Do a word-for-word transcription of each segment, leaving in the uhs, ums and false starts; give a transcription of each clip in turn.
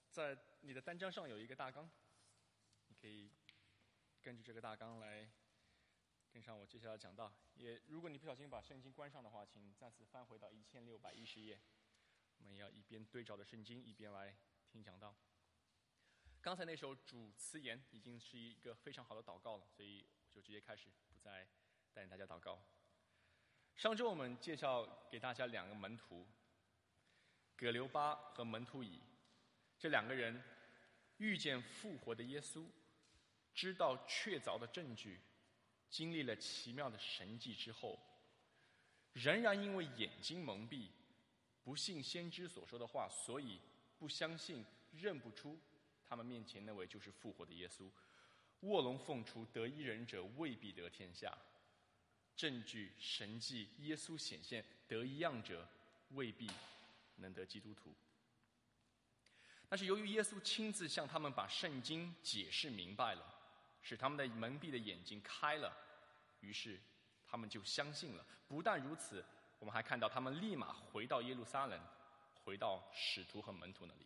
在你的单张上有一个大纲，你可以根据这个大纲来跟上我接下来讲到。也如果你不小心把圣经关上的话，请再次翻回到一千六百一十页。我们要一边对照着圣经，一边来听讲道。刚才那首主词言已经是一个非常好的祷告了，所以我就直接开始，不再带领大家祷告。上周我们介绍给大家两个门徒，葛留巴和门徒乙，这两个人遇见复活的耶稣，知道确凿的证据，经历了奇妙的神迹之后，仍然因为眼睛蒙蔽，不信先知所说的话，所以不相信，认不出他们面前那位就是复活的耶稣。卧龙凤雏，得一人者未必得天下。证据、神迹、耶稣显现，得一样者未必能得基督徒。但是由于耶稣亲自向他们把圣经解释明白了，使他们的蒙蔽的眼睛开了，于是他们就相信了。不但如此，我们还看到他们立马回到耶路撒冷，回到使徒和门徒那里。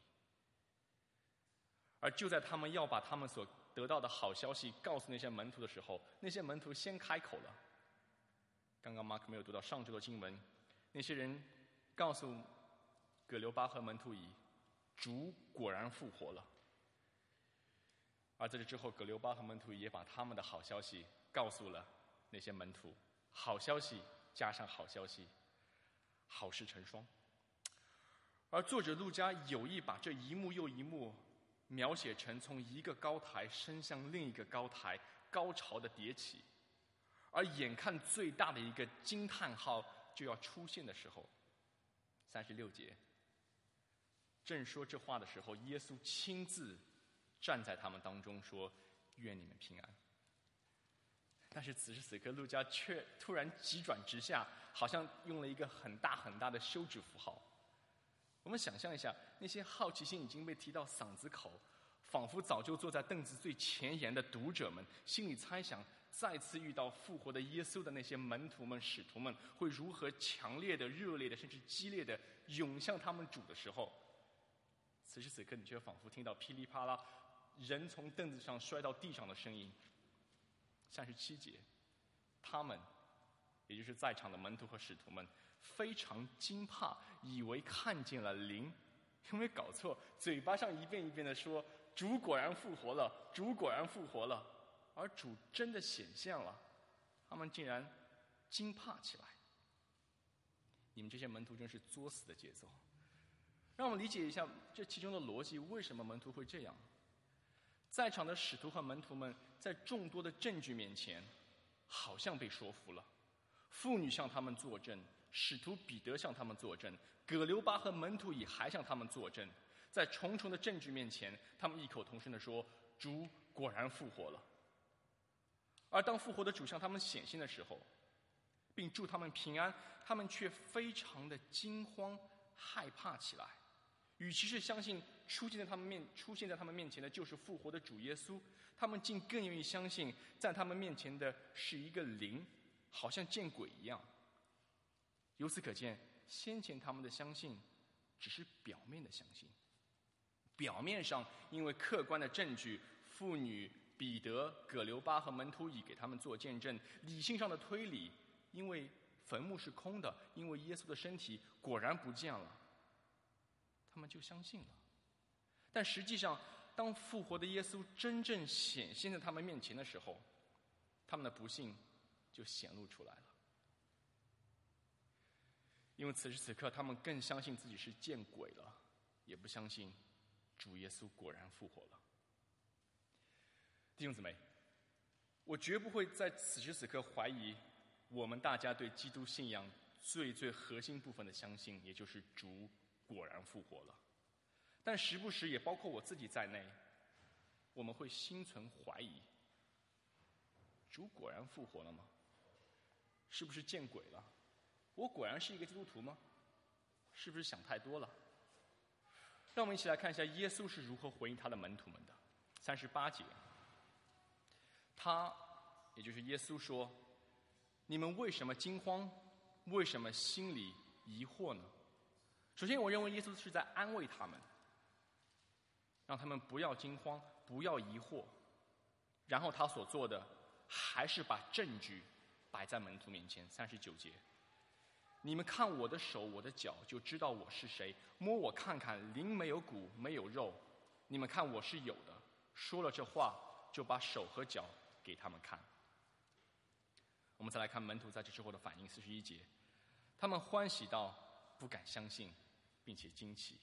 而就在他们要把他们所得到的好消息告诉那些门徒的时候，那些门徒先开口了。刚刚 Mark 没有读到上周的经文，那些人告诉葛留巴和门徒乙，主果然复活了。而在这之后，葛留巴和门徒乙也把他们的好消息告诉了那些门徒，好消息加上好消息，好事成双。而作者路加有意把这一幕又一幕描写成从一个高台升向另一个高台，高潮的迭起。而眼看最大的一个惊叹号就要出现的时候，三十六节，正说这话的时候，耶稣亲自站在他们当中说：“愿你们平安。”但是此时此刻，路加却突然急转直下，好像用了一个很大很大的休止符号。我们想象一下，那些好奇心已经被提到嗓子口，仿佛早就坐在凳子最前沿的读者们，心里猜想再次遇到复活的耶稣的那些门徒们、使徒们会如何强烈的、热烈的，甚至激烈的涌向他们主的时候，此时此刻你却仿佛听到噼里啪啦人从凳子上摔到地上的声音。三十七节，他们也就是在场的门徒和使徒们非常惊怕，以为看见了灵，因为搞错，嘴巴上一遍一遍地说主果然复活了，主果然复活了，而主真的显现了，他们竟然惊怕起来。你们这些门徒真是作死的节奏。让我们理解一下这其中的逻辑，为什么门徒会这样。在场的使徒和门徒们在众多的证据面前好像被说服了，妇女向他们作证，使徒彼得向他们作证，葛留巴和门徒乙还向他们作证。在重重的证据面前，他们异口同声地说：“主果然复活了。”而当复活的主向他们显现的时候，并祝他们平安，他们却非常的惊慌害怕起来。与其是相信出现在他们面出现在他们面前的就是复活的主耶稣，他们竟更愿意相信在他们面前的是一个灵，好像见鬼一样。由此可见，先前他们的相信只是表面的相信。表面上因为客观的证据，妇女彼得、葛留巴和门徒乙给他们做见证，理性上的推理，因为坟墓是空的，因为耶稣的身体果然不见了，他们就相信了。但实际上，当复活的耶稣真正显现在他们面前的时候，他们的不幸就显露出来了。因为此时此刻，他们更相信自己是见鬼了，也不相信主耶稣果然复活了。弟兄姊妹，我绝不会在此时此刻怀疑我们大家对基督信仰最最核心部分的相信，也就是主果然复活了。但时不时也包括我自己在内，我们会心存怀疑，主果然复活了吗？是不是见鬼了？我果然是一个基督徒吗？是不是想太多了？让我们一起来看一下耶稣是如何回应他的门徒们的。三十八节，他也就是耶稣说：“你们为什么惊慌？为什么心里疑惑呢？”首先，我认为耶稣是在安慰他们。 让他们不要惊慌，不要疑惑。然后他所做的还是把证据摆在门徒面前。三十九节，你们看我的手我的脚，就知道我是谁，摸我看看，灵没有骨没有肉，你们看我是有的。说了这话，就把手和脚给他们看。我们再来看门徒在这之后的反应。四十一节，他们欢喜到不敢相信，并且惊奇。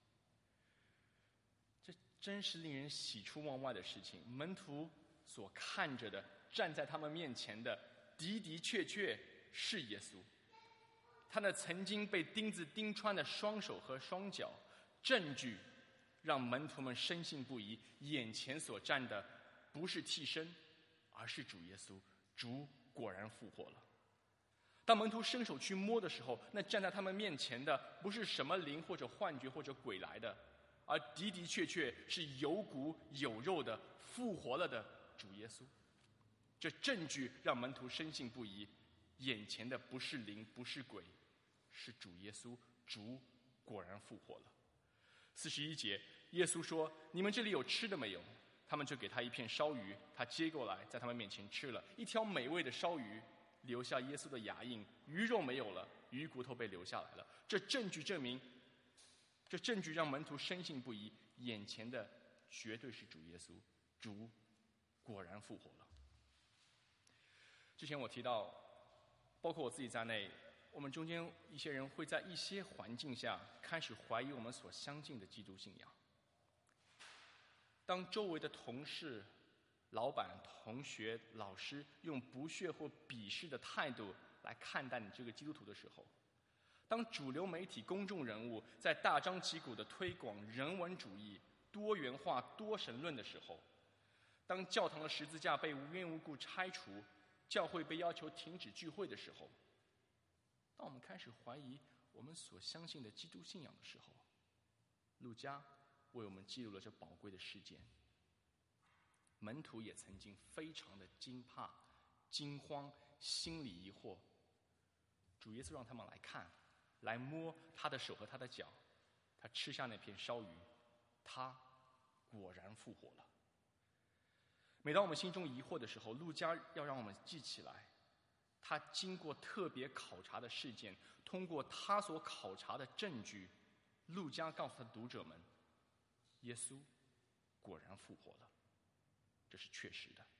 这真是令人喜出望外的事情。门徒所看着的，站在他们面前的，的的确确是耶稣。他那曾经被钉子钉穿的双手和双脚，证据让门徒们深信不疑，眼前所站的不是替身，而是主耶稣。主果然复活了。当门徒伸手去摸的时候，那站在他们面前的不是什么灵或者幻觉或者鬼来的，而的的确确是有骨有肉的复活了的主耶稣。这证据让门徒深信不疑，眼前的不是灵不是鬼，是主耶稣。主果然复活了。四十一节，耶稣说：“你们这里有吃的没有？”他们就给他一片烧鱼，他接过来，在他们面前吃了一条美味的烧鱼，留下耶稣的牙印，鱼肉没有了，鱼骨头被留下来了。这证据证明，这证据让门徒深信不疑，眼前的绝对是主耶稣。主果然复活了。之前我提到，包括我自己在内，我们中间一些人会在一些环境下开始怀疑我们所相信的基督信仰。当周围的同事、老板、同学、老师用不屑或鄙视的态度来看待你这个基督徒的时候，当主流媒体公众人物在大张旗鼓地推广人文主义、多元化、多神论的时候，当教堂的十字架被无缘无故拆除，教会被要求停止聚会的时候，当我们开始怀疑我们所相信的基督信仰的时候，路加为我们记录了这宝贵的事件。门徒也曾经非常的惊怕、惊慌、心里疑惑。主耶稣让他们来看，来摸他的手和他的脚，他吃下那片烧鱼，他果然复活了。每当我们心中疑惑的时候，路加要让我们记起来，他经过特别考察的事件，通过他所考察的证据，路加告诉他的读者们，耶稣果然复活了，这是确实的。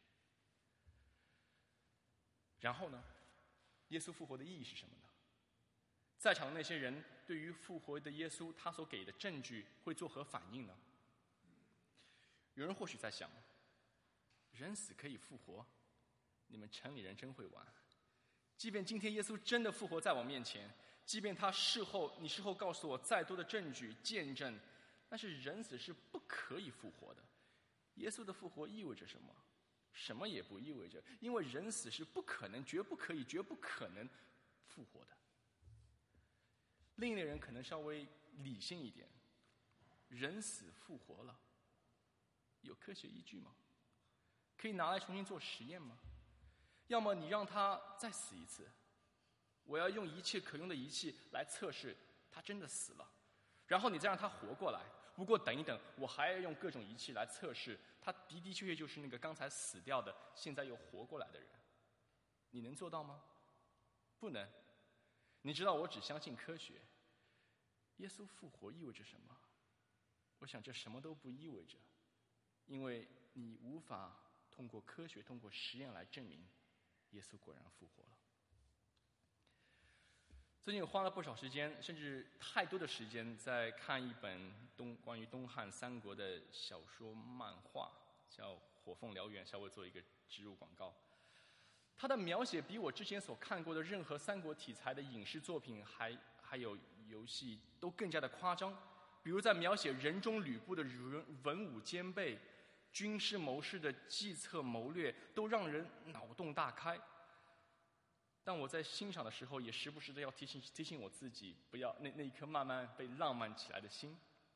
然后呢，耶稣复活的意义是什么呢？在场的那些人对于复活的耶稣他所给的证据会作何反应呢？有人或许在想，人死可以复活，你们城里人真会玩。即便今天耶稣真的复活在我面前，即便他事后你事后告诉我再多的证据见证，但是人死是不可以复活的。耶稣的复活意味着什么？什么也不意味着，因为人死是不可能、绝不可以、绝不可能复活的。另一类人可能稍微理性一点，人死复活了，有科学依据吗？可以拿来重新做实验吗？要么你让他再死一次，我要用一切可用的仪器来测试他真的死了，然后你再让他活过来。不过等一等，我还要用各种仪器来测试他的的确确就是那个刚才死掉的现在又活过来的人。你能做到吗？不能。你知道我只相信科学。耶稣复活意味着什么？我想这什么都不意味着，因为你无法通过科学通过实验来证明耶稣果然复活了。最近我花了不少时间，甚至太多的时间，在看一本东关于东汉三国的小说漫画，叫《火凤燎原》，稍微做一个植入广告。它的描写比我之前所看过的任何三国题材的影视作品还还有游戏都更加的夸张。比如在描写人中吕布的文武兼备、军师谋士的计策谋略，都让人脑洞大开。但我在欣赏的时候，也时不时的要提醒提醒我自己，不要那那一颗慢慢被浪漫起来的心。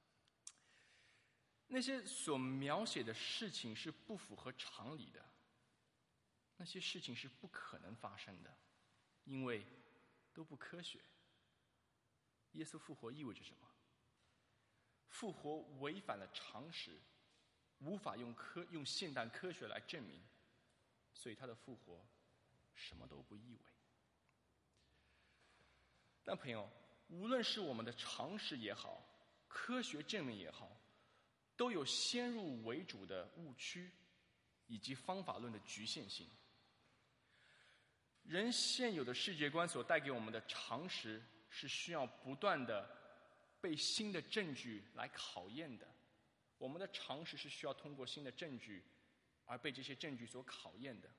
那些所描写的事情是不符合常理的，那些事情是不可能发生的，因为都不科学。耶稣复活意味着什么？ 复活违反了常识，无法用科用现代科学来证明，所以他的复活什么都不意味。但朋友，无论是我们的常识也好，科学证明也好，都有先入为主的误区，以及方法论的局限性。人现有的世界观所带给我们的常识，是需要不断的被新的证据来考验的。我们的常识是需要通过新的证据，而被这些证据所考验的。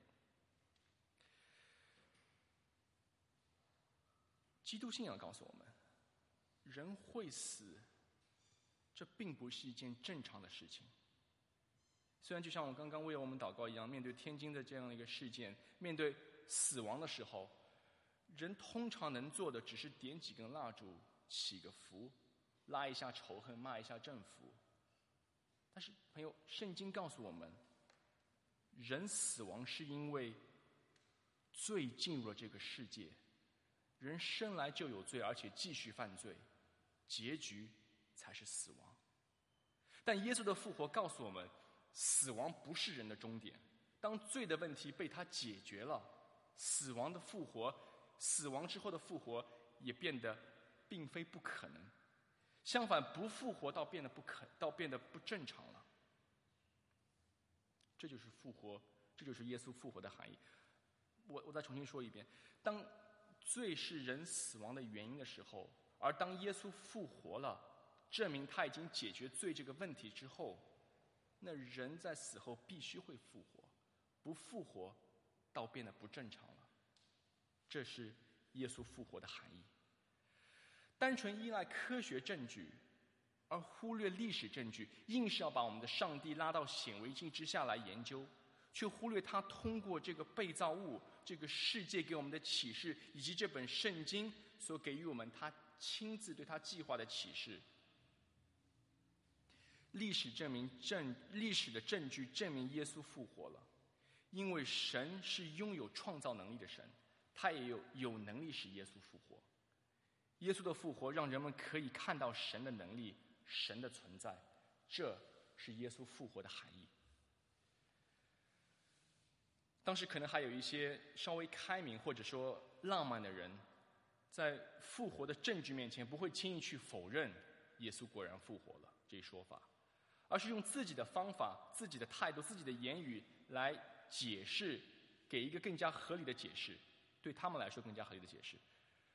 基督信仰告诉我们，人会死，这并不是一件正常的事情。虽然就像我刚刚为我们祷告一样，面对天津的这样的一个事件，面对死亡的时候，人通常能做的只是点几根蜡烛，祈个福，拉一下仇恨，骂一下政府。但是朋友，圣经告诉我们，人死亡是因为罪进入了这个世界，人生来就有罪，而且继续犯罪，结局才是死亡。但耶稣的复活告诉我们，死亡不是人的终点。当罪的问题被他解决了，死亡的复活，死亡之后的复活也变得并非不可能。相反，不复活倒变得不可，倒变得不正常了。这就是复活，这就是耶稣复活的含义。我我再重新说一遍：当罪是人死亡的原因的时候，而当耶稣复活了，证明他已经解决罪这个问题之后，那人在死后必须会复活，不复活倒变得不正常了。这是耶稣复活的含义。单纯依赖科学证据，而忽略历史证据，硬是要把我们的上帝拉到显微镜之下来研究，却忽略他通过这个被造物、这个世界给我们的启示，以及这本圣经所给予我们他亲自对他计划的启示。历史证明证历史的证据证明耶稣复活了，因为神是拥有创造能力的神，他也有有能力使耶稣复活。耶稣的复活让人们可以看到神的能力、神的存在，这是耶稣复活的含义。当时可能还有一些稍微开明或者说浪漫的人，在复活的证据面前不会轻易去否认耶稣果然复活了这一说法，而是用自己的方法、自己的态度、自己的言语来解释，给一个更加合理的解释，对他们来说更加合理的解释。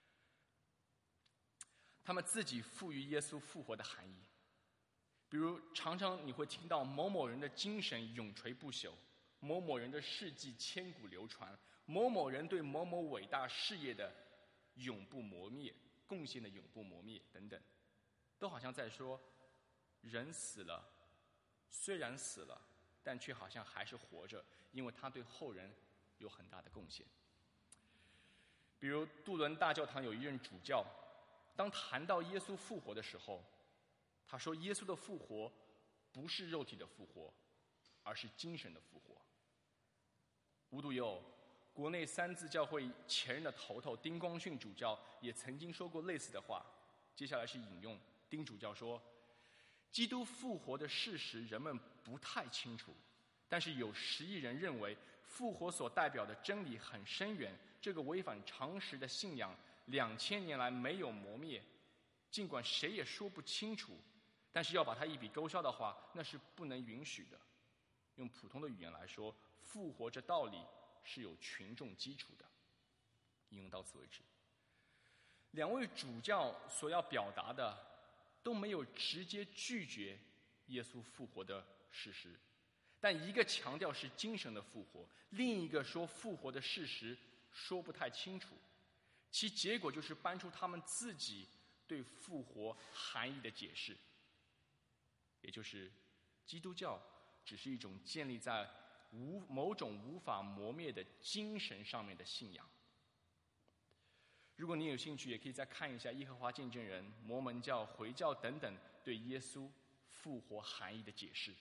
他们自己赋予耶稣复活的含义，比如常常你会听到某某人的精神永垂不朽，某某人的事迹千古流传，某某人对某某伟大事业的永不磨灭、贡献的永不磨灭等等，都好像在说，人死了，虽然死了，但却好像还是活着，因为他对后人有很大的贡献。比如杜伦大教堂有一任主教，当谈到耶稣复活的时候，他说耶稣的复活不是肉体的复活，而是精神的复活。无独有偶，国内三自教会前任的头头丁光训主教也曾经说过类似的话。接下来是引用丁主教说，基督复活的事实人们不太清楚，但是有十亿人认为复活所代表的真理很深远，这个违反常识的信仰两千年来没有磨灭，尽管谁也说不清楚，但是要把它一笔勾销的话，那是不能允许的。用普通的语言来说，复活这道理是有群众基础的。引用到此为止。两位主教所要表达的都没有直接拒绝耶稣复活的事实，但一个强调是精神的复活，另一个说复活的事实说不太清楚，其结果就是搬出他们自己对复活含义的解释，也就是基督教只是一种建立在无某种无法磨灭的精神上面的信仰。如果你有兴趣，也可以再看一下耶和华见证人、摩门教、回教等等对耶稣复活含义的解释。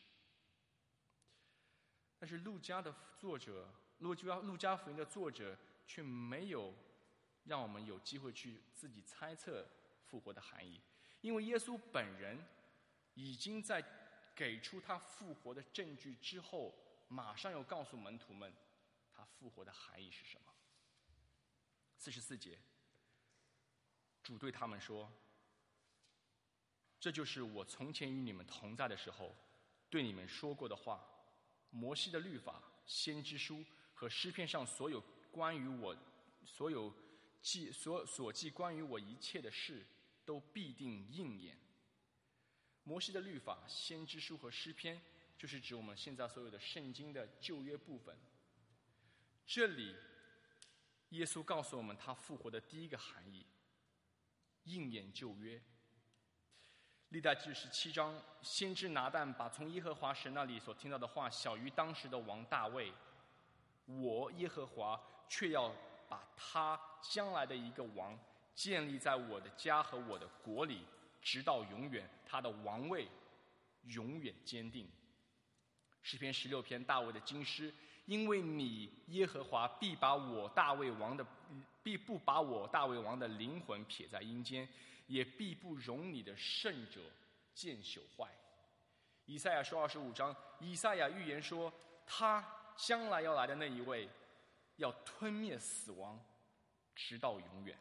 但是路加的作者，路加路加福音的作者却没有让我们有机会去自己猜测复活的含义，因为耶稣本人已经在给出他复活的证据之后，马上又告诉门徒们他复活的含义是什么。四十四节，主对他们说：这就是我从前与你们同在的时候对你们说过的话。摩西的律法、先知书和诗篇上所有关于我所有记所所记关于我一切的事，都必定应验。摩西的律法、先知书和诗篇，就是指我们现在所有的圣经的旧约部分。这里，耶稣告诉我们他复活的第一个含义：应验旧约。历代志十七章，先知拿但把从耶和华神那里所听到的话小于当时的王大卫，我耶和华却要把他将来的一个王建立在我的家和我的国里，直到永远，他的王位永远坚定。诗篇十六篇，大卫的经诗：因为你耶和华必把我大卫王的必不把我大卫王的灵魂撇在阴间，也必不容你的圣者见朽坏。以赛亚书二十五章，以赛亚预言说，他将来要来的那一位，要吞灭死亡，直到永远。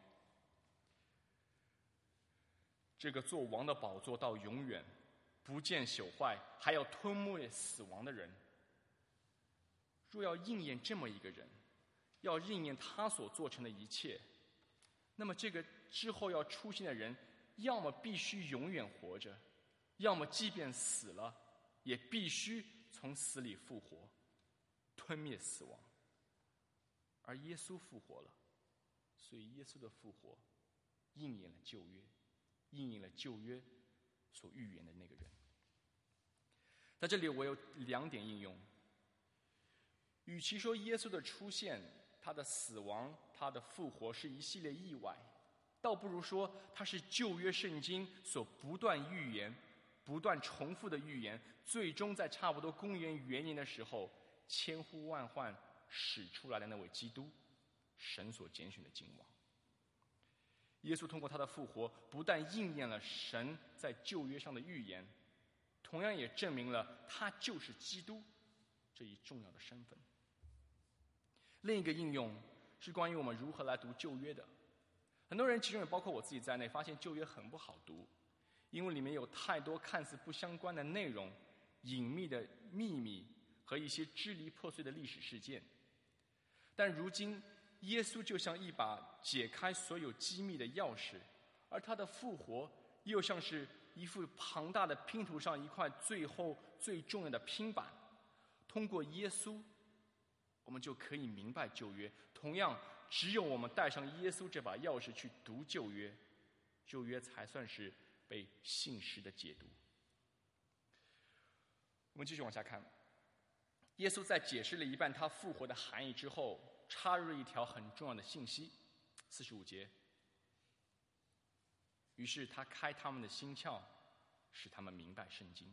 这个做王的宝座到永远，不见朽坏，还要吞没死亡的人，若要应验这么一个人，要应验他所做成的一切，那么这个之后要出现的人，要么必须永远活着，要么即便死了，也必须从死里复活，吞灭死亡。而耶稣复活了，所以耶稣的复活应验了旧约，应验了旧约所预言的那个人。在这里我有两点应用。与其说耶稣的出现、他的死亡、他的复活是一系列意外，倒不如说他是旧约圣经所不断预言、不断重复的预言，最终在差不多公元元年的时候，千呼万唤使出来的那位基督，神所拣选的君王。耶稣通过他的复活，不但应验了神在旧约上的预言，同样也证明了他就是基督这一重要的身份。另一个应用是关于我们如何来读旧约的。很多人，其中也包括我自己在内，发现旧约很不好读，因为里面有太多看似不相关的内容、隐秘的秘密和一些支离破碎的历史事件。但如今耶稣就像一把解开所有机密的钥匙，而他的复活又像是一幅庞大的拼图上一块最后最重要的拼板。通过耶稣，我们就可以明白旧约。同样，只有我们带上耶稣这把钥匙去读旧约，旧约才算是被信实的解读。我们继续往下看，耶稣在解释了一半他复活的含义之后，插入了一条很重要的信息。四十五节，于是他开他们的心窍，使他们明白圣经。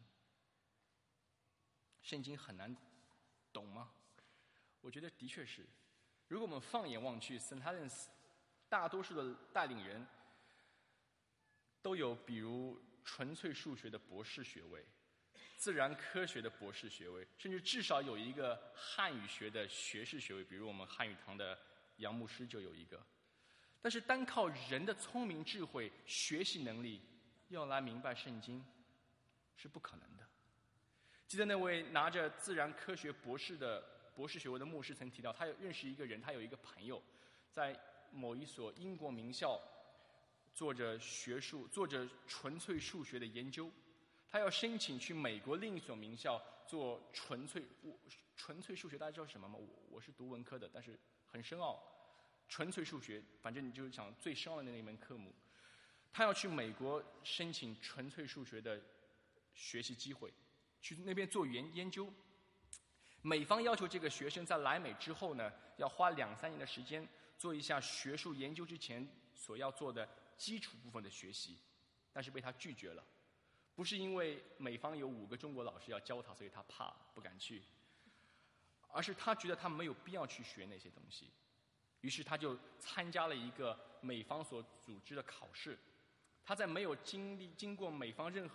圣经很难懂吗？我觉得的确是。如果我们放眼望去， Saint Helens 大多数的带领人都有比如纯粹数学的博士学位、自然科学的博士学位，甚至至少有一个汉语学的学士学位，比如我们汉语堂的杨牧师就有一个。但是单靠人的聪明智慧、学习能力要来明白圣经是不可能的。记得那位拿着自然科学博士的博士学位的牧师曾提到，他有认识一个人，他有一个朋友在某一所英国名校做着学术做着纯粹数学的研究，他要申请去美国另一所名校做纯粹纯粹数学。大家知道什么吗？我我是读文科的，但是很深奥。纯粹数学，反正你就是讲最深奥的那一门科目。他要去美国申请纯粹数学的学习机会，去那边做研研究。美方要求这个学生在来美之后呢，要花两三年的时间做一下学术研究之前所要做的基础部分的学习，但是被他拒绝了。不是因为美方有五个中国老师要教他，所以他怕不敢去，而是他觉得他没有必要去学那些东西。于是他就参加了一个美方所组织的考试。他在没有经历经过美方任何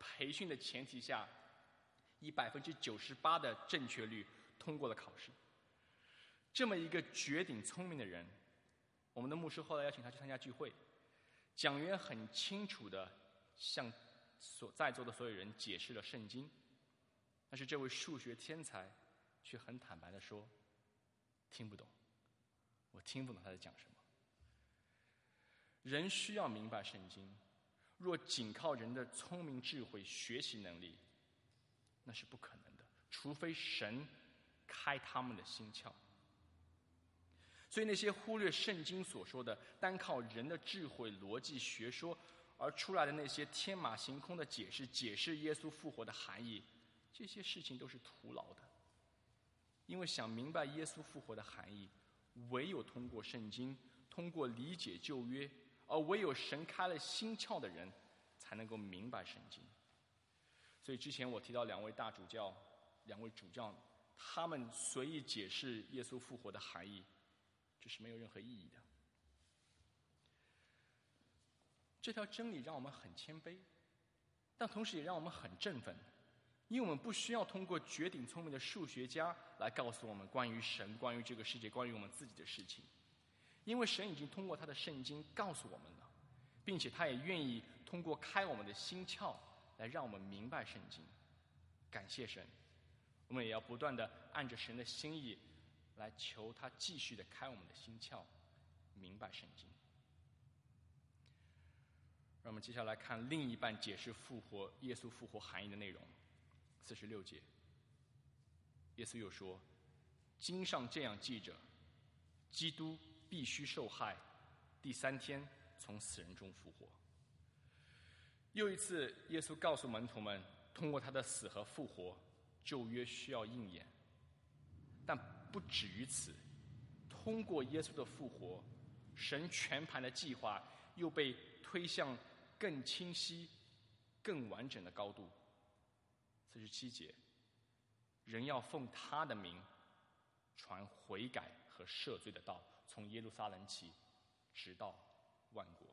培训的前提下，以百分之九十八的正确率通过了考试。这么一个绝顶聪明的人，我们的牧师后来邀请他去参加聚会，讲员很清楚地向所在座的所有人解释了圣经，但是这位数学天才却很坦白地说，听不懂，我听不懂他在讲什么。人需要明白圣经，若仅靠人的聪明智慧学习能力，那是不可能的，除非神开他们的心窍。所以那些忽略圣经所说的单靠人的智慧逻辑学说而出来的那些天马行空的解释解释耶稣复活的含义，这些事情都是徒劳的。因为想明白耶稣复活的含义，唯有通过圣经，通过理解旧约，而唯有神开了心窍的人才能够明白圣经。所以之前我提到两位大主教，两位主教，他们随意解释耶稣复活的含义，这是没有任何意义的。这条真理让我们很谦卑，但同时也让我们很振奋，因为我们不需要通过绝顶聪明的数学家来告诉我们关于神、关于这个世界、关于我们自己的事情，因为神已经通过他的圣经告诉我们了，并且他也愿意通过开我们的心窍来让我们明白圣经。感谢神，我们也要不断地按着神的心意来求他继续地开我们的心窍，明白圣经。让我们接下来看另一半解释复活耶稣复活含义的内容。四十六节，耶稣又说，经上这样记着，基督必须受害，第三天从死人中复活。又一次耶稣告诉门徒们，通过他的死和复活，旧约需要应验。但不止于此，通过耶稣的复活，神全盘的计划又被推向更清晰、更完整的高度。四十七节，人要奉他的名传悔改和赦罪的道，从耶路撒冷起，直到万国。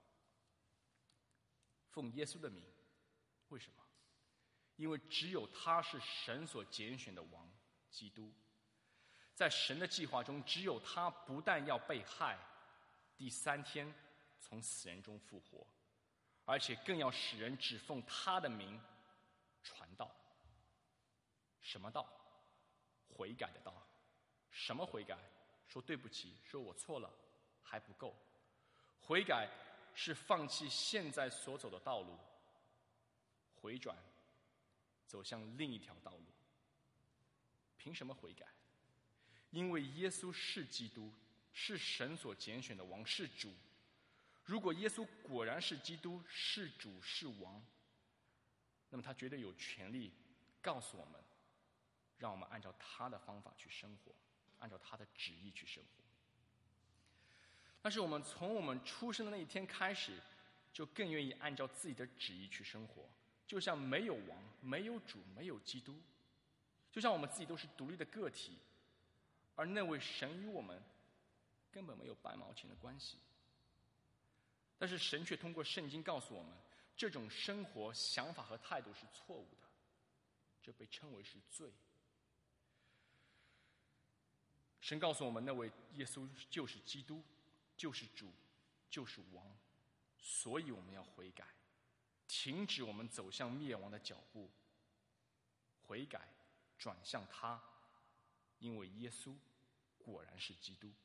奉耶稣的名，为什么？因为只有他是神所拣选的王，基督。在神的计划中，只有他不但要被害，第三天从死人中复活，而且更要使人只奉他的名传道。什么道？悔改的道。什么悔改？说对不起，说我错了，还不够。悔改是放弃现在所走的道路，回转，走向另一条道路。凭什么悔改？因为耶稣是基督，是神所拣选的王，是主。如果耶稣果然是基督，是主，是王，那么他绝对有权利告诉我们，让我们按照他的方法去生活，按照他的旨意去生活。但是我们从我们出生的那一天开始，就更愿意按照自己的旨意去生活，就像没有王，没有主，没有基督，就像我们自己都是独立的个体，而那位神与我们根本没有半毛钱的关系。但是神却通过圣经告诉我们，这种生活、想法和态度是错误的，这被称为是罪。神告诉我们，那位耶稣就是基督，就是主，就是王，所以我们要悔改，停止我们走向灭亡的脚步，悔改，转向他，因为耶稣果然是基督。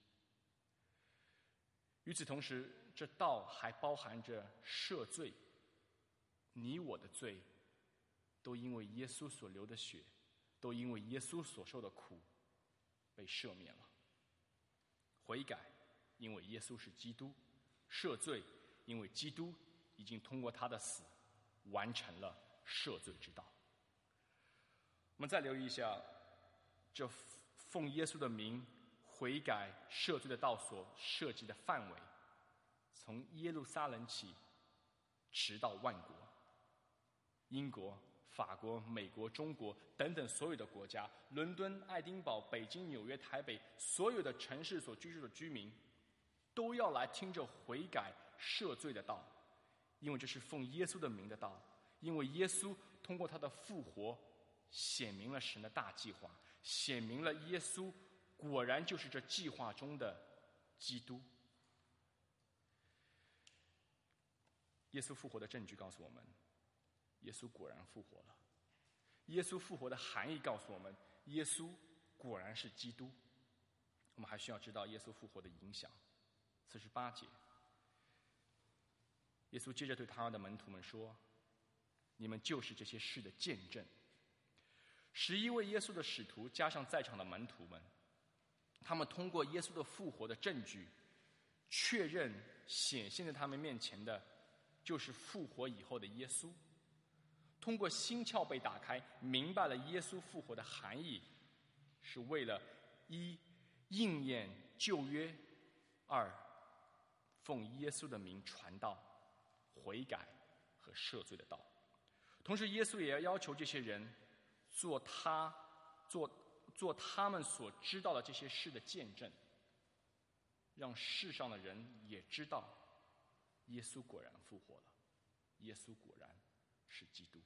与此同时，这道还包含着赦罪，你我的罪都因为耶稣所流的血，都因为耶稣所受的苦被赦免了。悔改，因为耶稣是基督；赦罪，因为基督已经通过他的死完成了赦罪之道。我们再留意一下，这奉耶稣的名悔改赦罪的道所涉及的范围，从耶路撒冷起，直到万国。英国、法国、美国、中国等等所有的国家，伦敦、爱丁堡、北京、纽约、台北，所有的城市所居住的居民，都要来听着悔改赦罪的道，因为这是奉耶稣的名的道，因为耶稣通过他的复活，显明了神的大计划，显明了耶稣果然就是这计划中的基督。耶稣复活的证据告诉我们，耶稣果然复活了。耶稣复活的含义告诉我们，耶稣果然是基督。我们还需要知道耶稣复活的影响。四十八节，耶稣接着对他的门徒们说：“你们就是这些事的见证。”十一位耶稣的使徒加上在场的门徒们，他们通过耶稣的复活的证据，确认显现在他们面前的就是复活以后的耶稣。通过心窍被打开，明白了耶稣复活的含义，是为了一应验旧约，二奉耶稣的名传道、悔改和赦罪的道。同时，耶稣也要要求这些人做他做做他们所知道的这些事的见证，让世上的人也知道耶稣果然复活了，耶稣果然是基督。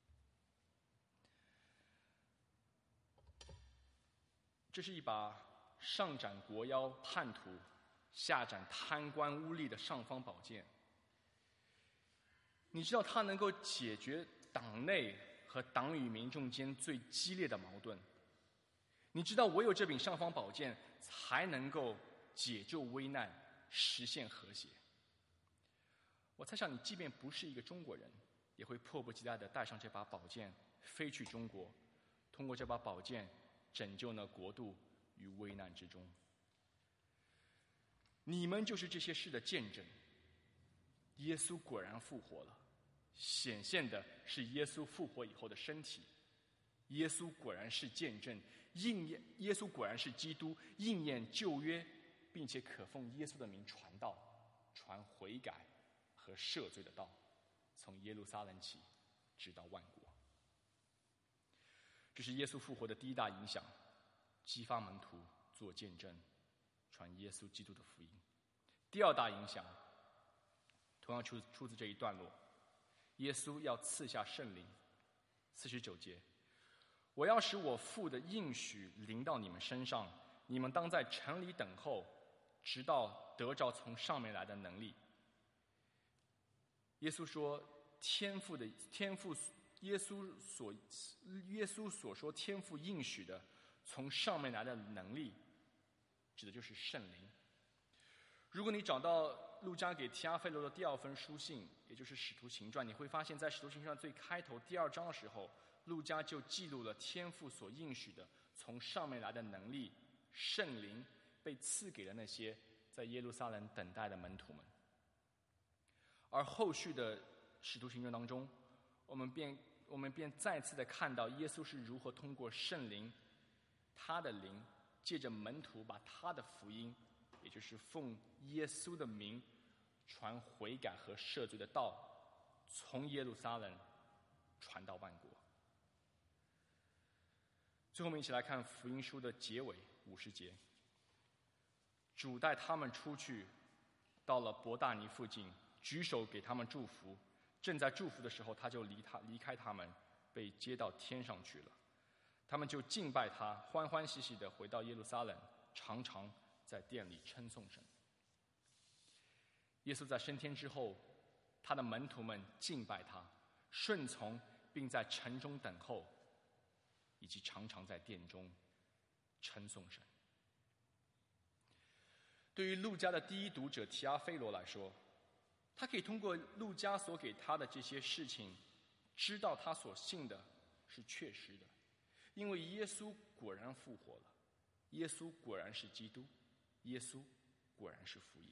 这是一把上斩国妖叛徒、下斩贪官污吏的尚方宝剑。你知道它能够解决党内和党与民众间最激烈的矛盾。你知道唯有这柄尚方宝剑才能够解救危难，实现和谐。我猜想你即便不是一个中国人，也会迫不及待地带上这把宝剑飞去中国，通过这把宝剑拯救那国度于危难之中。你们就是这些事的见证。耶稣果然复活了，显现的是耶稣复活以后的身体。耶稣果然是见证，应验耶稣果然是基督，应验旧约，并且可奉耶稣的名传道，传悔改和赦罪的道，从耶路撒冷起，直到万国。这是耶稣复活的第一大影响，激发门徒做见证，传耶稣基督的福音。第二大影响，同样出出自这一段落，耶稣要赐下圣灵。四十九节，我要使我父的应许临到你们身上，你们当在城里等候，直到得着从上面来的能力。耶稣说，天父的天父，耶稣所耶稣所说天父应许的从上面来的能力，指的就是圣灵。如果你找到路加给提阿非罗的第二封书信，也就是《使徒行传》，你会发现在《使徒行传》最开头第二章的时候，路加就记录了天父所应许的从上面来的能力，圣灵被赐给了那些在耶路撒冷等待的门徒们。而后续的《使徒行传》当中，我们便我们便再次的看到耶稣是如何通过圣灵，他的灵借着门徒把他的福音，也就是奉耶稣的名传悔改和赦罪的道，从耶路撒冷传到万国。最后我们一起来看福音书的结尾五十节。主带他们出去，到了伯大尼附近，举手给他们祝福。正在祝福的时候，他就离他离开他们，被接到天上去了。他们就敬拜他，欢欢喜喜地回到耶路撒冷，常常在殿里称颂神。耶稣在升天之后，他的门徒们敬拜他，顺从，并在城中等候，以及常常在殿中称颂神。对于路加的第一读者提阿非罗来说，他可以通过路加所给他的这些事情，知道他所信的是确实的，因为耶稣果然复活了，耶稣果然是基督，耶稣果然是福音。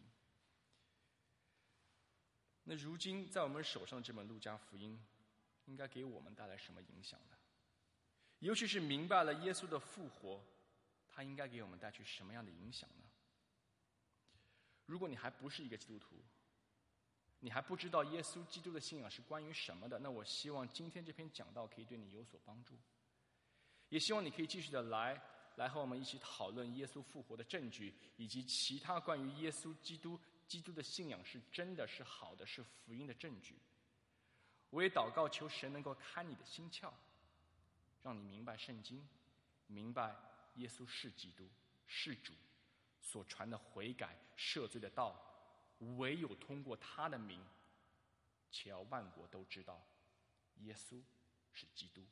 那如今在我们手上这本路加福音，应该给我们带来什么影响呢？尤其是明白了耶稣的复活，它应该给我们带去什么样的影响呢？如果你还不是一个基督徒，你还不知道耶稣基督的信仰是关于什么的，那我希望今天这篇讲道可以对你有所帮助，也希望你可以继续的来来和我们一起讨论耶稣复活的证据，以及其他关于耶稣基督基督的信仰是真的是好的是福音的证据。 我也祷告求神能够开你的心窍，让你明白圣经，明白耶稣是基督，是主，所传的悔改赦罪的道，唯有通过他的名，且要万国都知道耶稣是基督。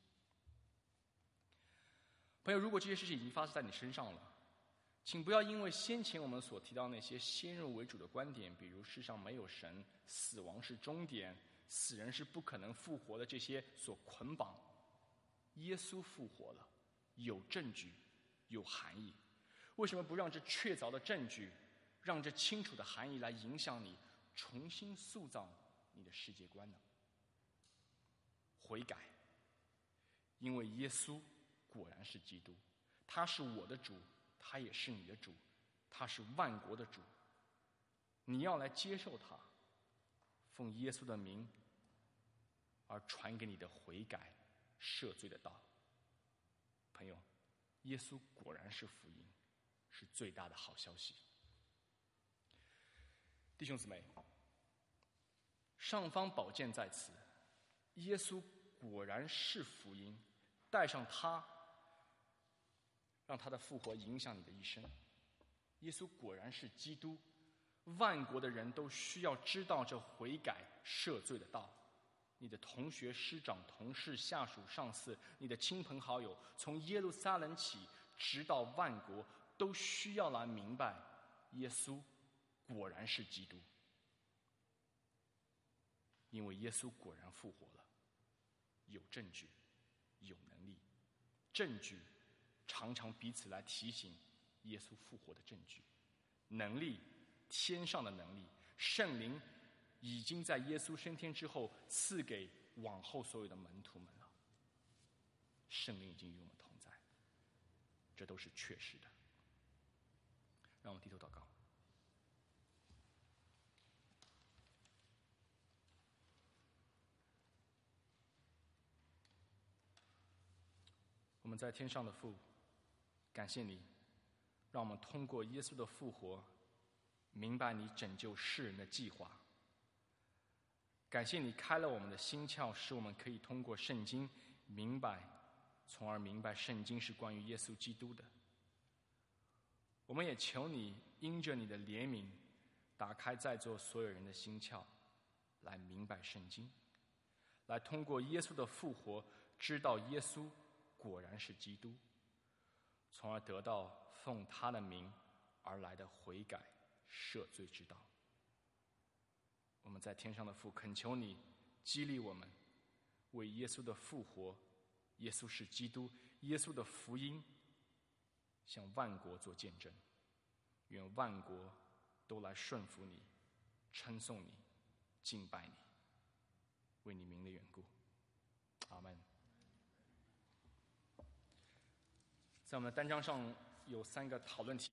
朋友，如果这些事情已经发生在你身上了，请不要因为先前我们所提到那些先入为主的观点，比如世上没有神、死亡是终点、死人是不可能复活的这些所捆绑。耶稣复活了，有证据，有含义。为什么不让这确凿的证据，让这清楚的含义来影响你，重新塑造你的世界观呢？悔改，因为耶稣果然是基督，他是我的主，他也是你的主，他是万国的主。你要来接受他，奉耶稣的名而传给你的悔改赦罪的道。朋友，耶稣果然是福音，是最大的好消息。弟兄姊妹，尚方宝剑在此，耶稣果然是福音，带上他，让他的复活影响你的一生。耶稣果然是基督，万国的人都需要知道这悔改赦罪的道。你的同学、师长、同事、下属、上司，你的亲朋好友，从耶路撒冷起直到万国，都需要来明白耶稣果然是基督。因为耶稣果然复活了，有证据，有能力。证据常常彼此来提醒耶稣复活的证据。能力，天上的能力，圣灵已经在耶稣升天之后赐给往后所有的门徒们了。圣灵已经与我们同在，这都是确实的。让我们低头祷告。我们在天上的父，感谢你，让我们通过耶稣的复活，明白你拯救世人的计划。感谢你开了我们的心窍，使我们可以通过圣经明白，从而明白圣经是关于耶稣基督的。我们也求你因着你的怜悯，打开在座所有人的心窍，来明白圣经，来通过耶稣的复活，知道耶稣果然是基督，从而得到奉他的名而来的悔改赦罪之道。我们在天上的父，恳求你激励我们，为耶稣的复活，耶稣是基督，耶稣的福音向万国做见证。愿万国都来顺服你，称颂你，敬拜你，为你名的缘故。阿们。在我们的单章上有三个讨论题。